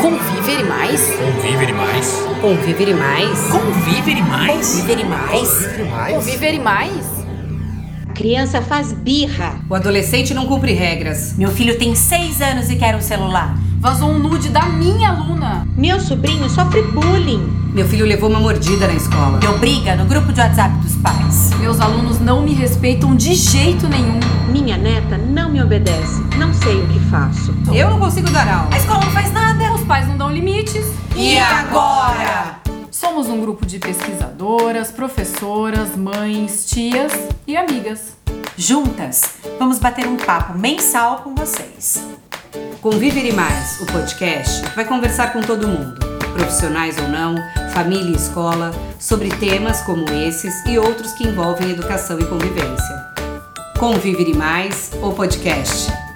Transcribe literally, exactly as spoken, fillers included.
Conviver e mais? Conviver e mais? Conviver e mais? Conviver e mais? Conviver e mais? Conviver e mais? Conviver e mais? A criança faz birra. O adolescente não cumpre regras. Meu filho tem seis anos e quer um celular. Vazou um nude da minha aluna. Meu sobrinho sofre bullying. Meu filho levou uma mordida na escola. Deu briga no grupo de WhatsApp dos pais. Meus alunos não me respeitam de jeito nenhum. Minha neta não me obedece. Não sei o que faço. Eu não consigo dar aula. A escola não faz nada. Os pais não dão limites. E agora? Somos um grupo de pesquisadoras, professoras, mães, tias e amigas. Juntas, vamos bater um papo mensal com vocês. Conviver e Mais, o podcast, vai conversar com todo mundo, profissionais ou não, família e escola, sobre temas como esses e outros que envolvem educação e convivência. Conviver e Mais, o podcast.